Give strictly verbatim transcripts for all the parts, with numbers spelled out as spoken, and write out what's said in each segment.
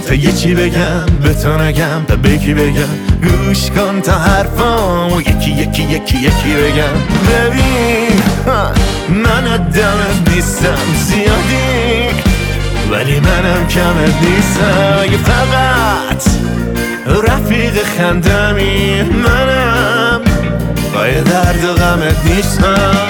تا یه چی بگم به تو نگم تا بگی بگم گوش کن تا حرفامو یکی یکی یکی یکی بگم. ببین من آدمت نیستم زیادی ولی منم کمت نیستم، اگه فقط رفیق خندمی منم پای درد و غمت نیستم.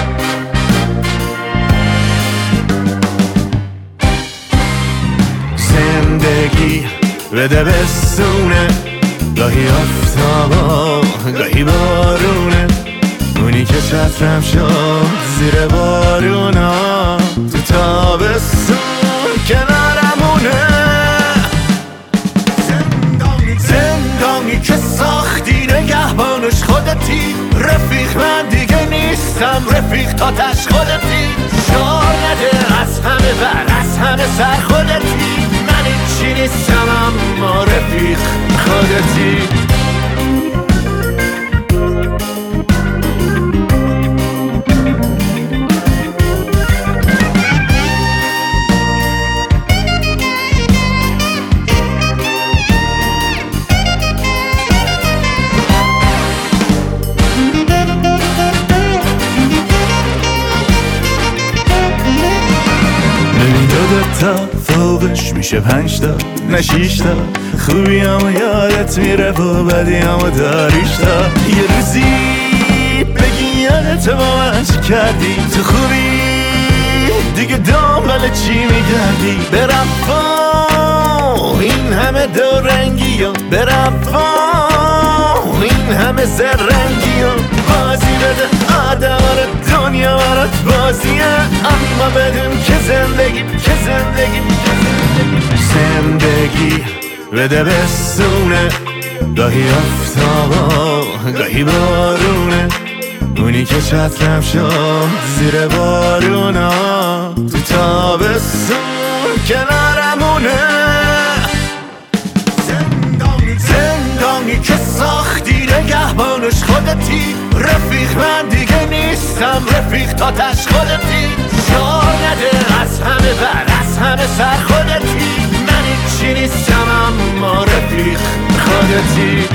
زندگی بده بستونه، گاهی آفتابا گاهی بارونه، اونی که چترم شد زیر بارونا تو تابستون کنارمونه. زندانی زندانی که ساختی نگهبانش خودتی، رفیق من دیگه نیستم رفیق تاتش خودتی، شعار نده از همه بر از همه سر خودتی، من این چی نیستم اما رفیق خودتی. تا فوقش میشه پنج تا نه شیش تا، خوبی همو یادت میره و بدی همو داریش تا، یه روزی بگی یادت با من چی کردی، تو خوبی دیگه دنبال چی میگردی، برفا این همه دو رنگی و برفا این همه زرنگی و بازی بده آدم رو دنیا برات بازیه، اما بدون که زندگی که زندگی که زندگی زندگی بده بستونه، گاهی آفتابا گاهی بارونه، اونی که چترم شد زیر بارونا تو تابستون کنارمونه. زندانی زندانی که ساختی نگهبانش خودتی، رفیق من دیگه نیستم رفیق تاتش خودتی، شعار نده از همه بر از همه سر خودتی، من این چی نیستم اما رفیق خودتی.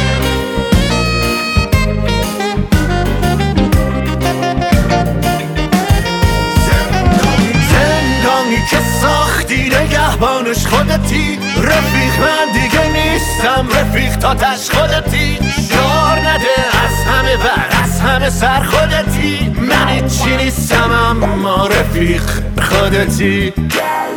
که ساختی نگهبانش خودتی، رفیق من دیگه نیستم رفیق تاتش خودتی، شعار نده از همه بر از همه سر خودتی، من چی نیستم اما رفیق خودتی.